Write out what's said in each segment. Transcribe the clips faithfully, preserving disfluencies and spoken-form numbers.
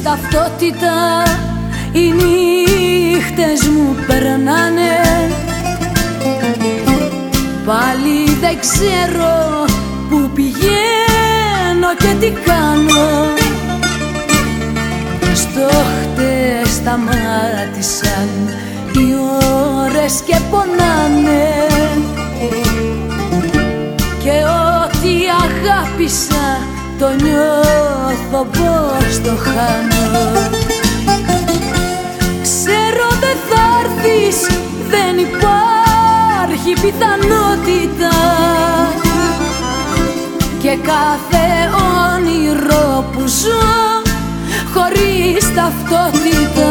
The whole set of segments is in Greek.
ταυτότητα οι νύχτες μου περνάνε. Πάλι δεν ξέρω που πηγαίνω και τι κάνω. Στο χτες σταμάτησαν οι ώρες και πονάνε. Και ό,τι αγάπησα το νιώθω πως το χάνω. Ξέρω δεν θα έρθεις, δεν υπάρχει πιθανότητα. Και κάθε όνειρο που ζω χωρίς ταυτότητα.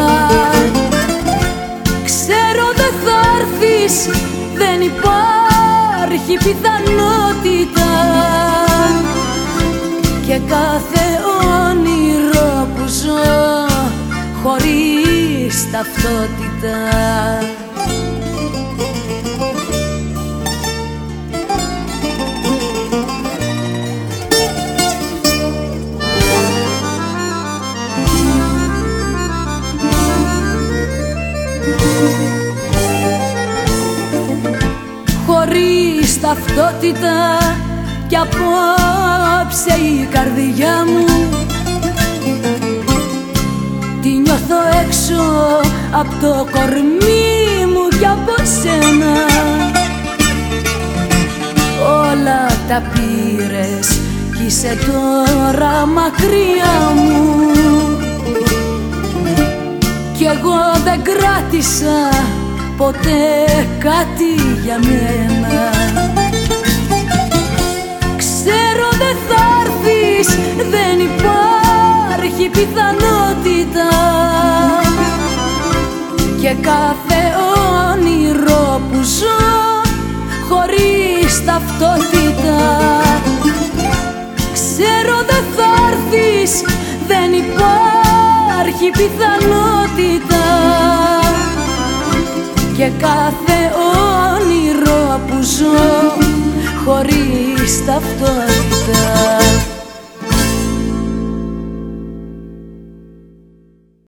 Ξέρω δεν θα έρθεις, δεν υπάρχει πιθανότητα. Και κάθε όνειρο που ζω χωρίς ταυτότητα. Χωρίς ταυτότητα κι απόψε η καρδιά μου τη νιώθω έξω απ' το κορμί μου κι από σένα. Όλα τα πήρες κι είσαι τώρα μακριά μου. Κι εγώ δεν κράτησα ποτέ κάτι για μένα. Ξέρω δεν θα έρθεις, δεν υπάρχει πιθανότητα. Και κάθε όνειρο που ζω χωρίς ταυτότητα. Ξέρω δεν θα έρθεις, δεν υπάρχει πιθανότητα. Και κάθε όνειρο που ζω χωρίς ταυτότητα.